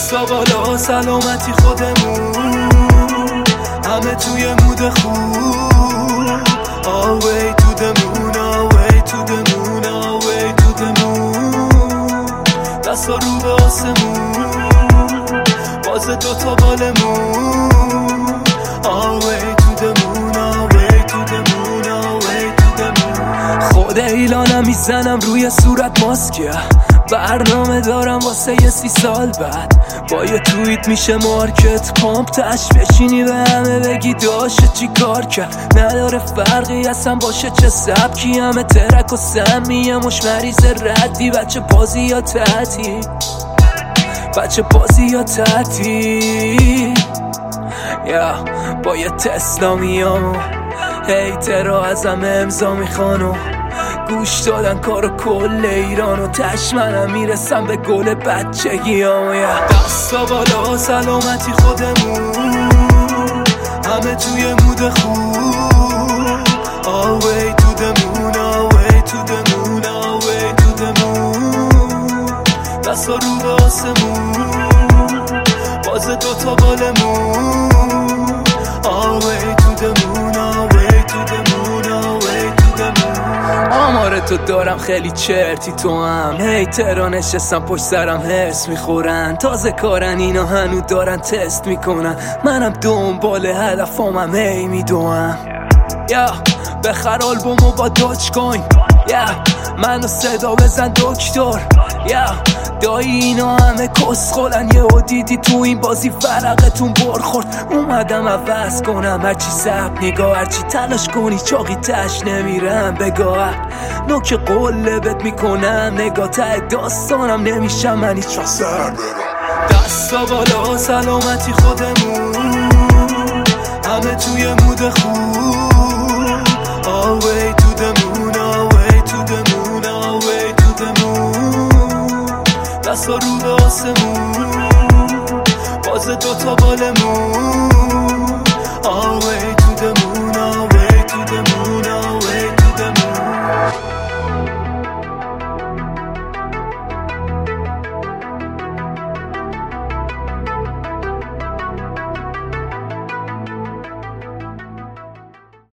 دستا بالا سلامتی خودمون، همه توی مود خوب. All way to the moon, all way to the moon, all way to the moon. دستا رو به آسمون، باز دوتا بالمون. All way to the moon, all way to the moon, all way to the moon. خود ایلانم میزنم روی صورت ماسکه، برنامه دارم واسه یه 30 سال بعد. با یه توییت میشه مارکت پامپ تش بشینی به همه بگی داشه چی کار کرد. نداره فرقی اصلا باشه چه سبکی، همه ترک و سمیه مش مریض ردی. بچه بازی یا تحتی، بچه بازی یا تحتی. با یه تسلا میام و هیترها ازم امضا میخوانو، گوش دادن کارو کل ایران و تش منم میرسم به گل بچگیام. دستا بالا سلامتی خودمون، همه توی مود خوب. All way to the moon, all way to the moon, all way to the moon. دستا رو به آسمون، باز دوتا بالمون. All way to the moon, all way to the moon, all way to the moon. آمار تو دارم خیلی چرتی تو هم، هیترها نشستم پشت سرم هرس میخورن. تازه کارن اینا هنو دارن تست میکنن، منم دنبال هدفامم هی میدوم. بخر آلبومو با دوچ کوین، منو صدا بزن دکتر. دایی اینا همه کسخولن، یهو دیدی تو این بازی فرقتون برخورد. اومدم عوض کنم هرچی سب نگاه، هرچی تلاش کنی چاقی تش نمیرم بگاه. نوک قله بت میکنم نگاه، ته داستانم نمیشم من هیچ وقت سر برم. دستا بالا سلامتی خودمون، همه توی مود خوب. All way to the moon, all way to the moon, all way to the moon. دستا رو به آسمون، باز دوتا بالمون.